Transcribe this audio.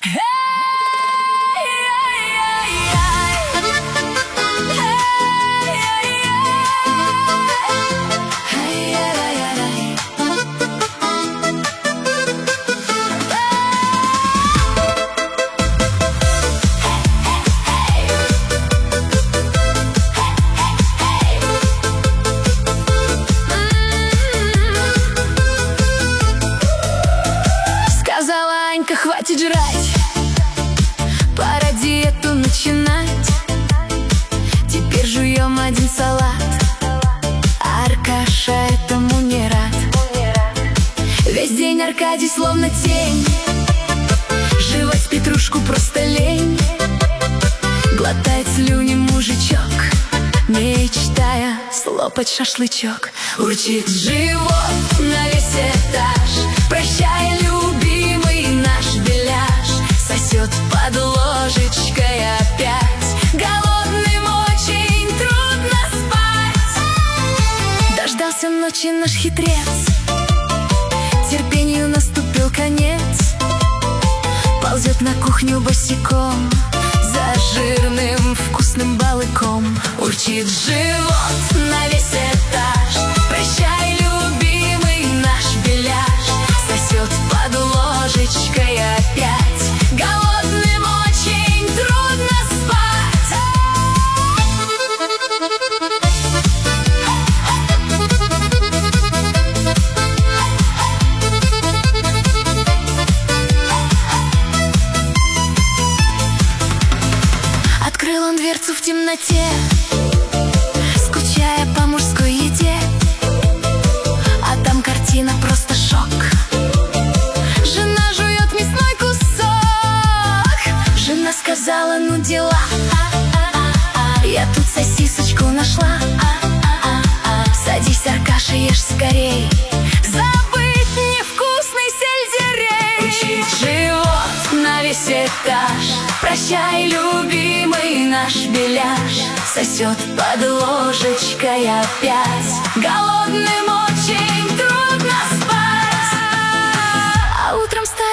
Сказала Анька, хватит жрать, пора диету начинать. Теперь жуем один салат, Аркаша этому не рад. Весь день Аркадий словно тень, жевать петрушку просто лень. Глотает слюни мужичок, мечтая слопать шашлычок. Урчит живот на весь этаж, прощай, любимый наш беляш. Сосет под ложечкой опять, голодным очень трудно спать. Дождался ночи наш хитрец, терпению наступил конец. Ползет на кухню босиком, за жирным вкусным балыком. Урчит живот на весь этаж, прощай, любимый наш беляш. Сосет под ложечкой опять, голодным очень трудно спать. Открыл он дверцу в темноте, скучая по мужской еде. А там картина просто шок, жена жует мясной кусок. Жена сказала, ну дела, я тут сосисочку нашла. Садись, Аркаша, ешь скорей, забыть невкусный сельдерей. Урчит живот на весь этаж, прощай, любимый наш беляш. Сосет под ложечкой опять, голодным очень трудно спать. А утром